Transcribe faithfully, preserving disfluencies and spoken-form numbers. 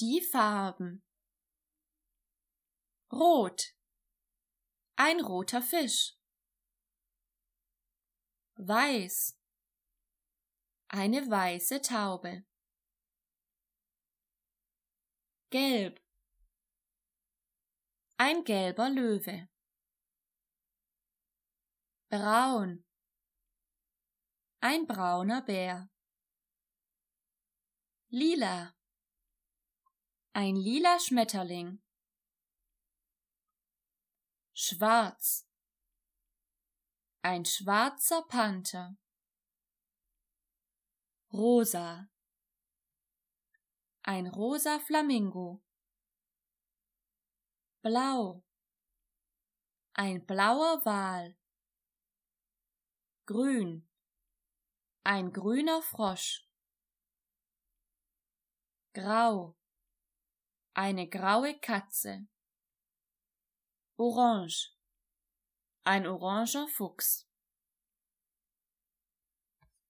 Die Farben: Rot, ein roter Fisch. Weiß, eine weiße Taube. Gelb, ein gelber Löwe. Braun, ein brauner Bär. Lila, ein lila Schmetterling. Schwarz, ein schwarzer Panther. Rosa, ein rosa Flamingo. Blau, ein blauer Wal. Grün, ein grüner Frosch. Grau, eine graue Katze. Orange, ein oranger Fuchs.